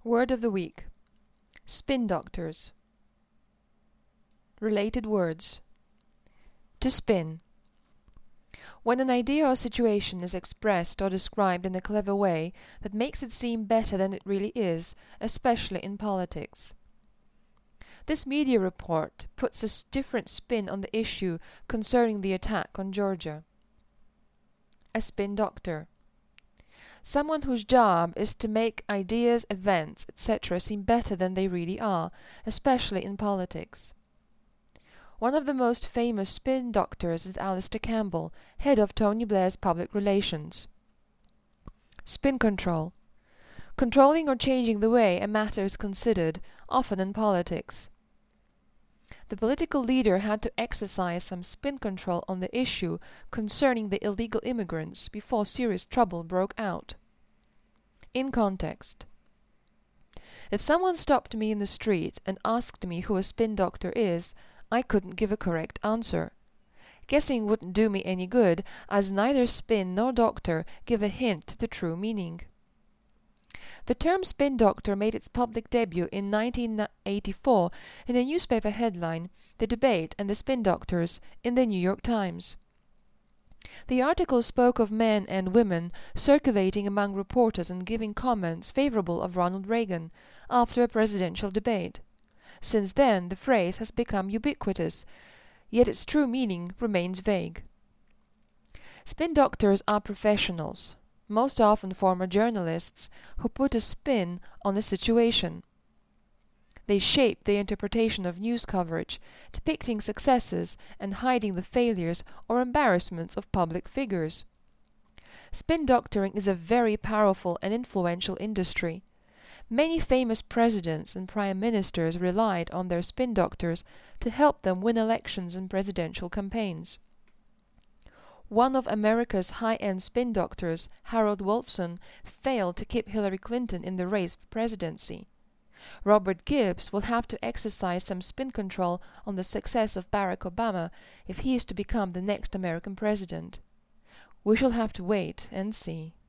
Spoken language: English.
Word of the week. Spin doctors. Related words. To spin. When an idea or situation is expressed or described in a clever way that makes it seem better than it really is, especially in politics. This media report puts a different spin on the issue concerning the attack on Georgia. A spin doctor. Someone whose job is to make ideas, events, etc. seem better than they really are, especially in politics. One of the most famous spin doctors is Alastair Campbell, head of Tony Blair's public relations. Spin control. Controlling or changing the way a matter is considered, often in politics. The political leader had to exercise some spin control on the issue concerning the illegal immigrants before serious trouble broke out. In context. If someone stopped me in the street and asked me who a spin doctor is, I couldn't give a correct answer. Guessing wouldn't do me any good, as neither spin nor doctor give a hint to the true meaning. The term spin doctor made its public debut in 1984 in a newspaper headline, The Debate and the Spin Doctors, in the New York Times. The article spoke of men and women circulating among reporters and giving comments favorable of Ronald Reagan after a presidential debate. Since then, the phrase has become ubiquitous, yet its true meaning remains vague. Spin doctors are professionals, most often former journalists, who put a spin on a situation. They shape the interpretation of news coverage, depicting successes and hiding the failures or embarrassments of public figures. Spin doctoring is a very powerful and influential industry. Many famous presidents and prime ministers relied on their spin doctors to help them win elections and presidential campaigns. One of America's high-end spin doctors, Harold Wolfson, failed to keep Hillary Clinton in the race for presidency. Robert Gibbs will have to exercise some spin control on the success of Barack Obama if he is to become the next American president. We shall have to wait and see.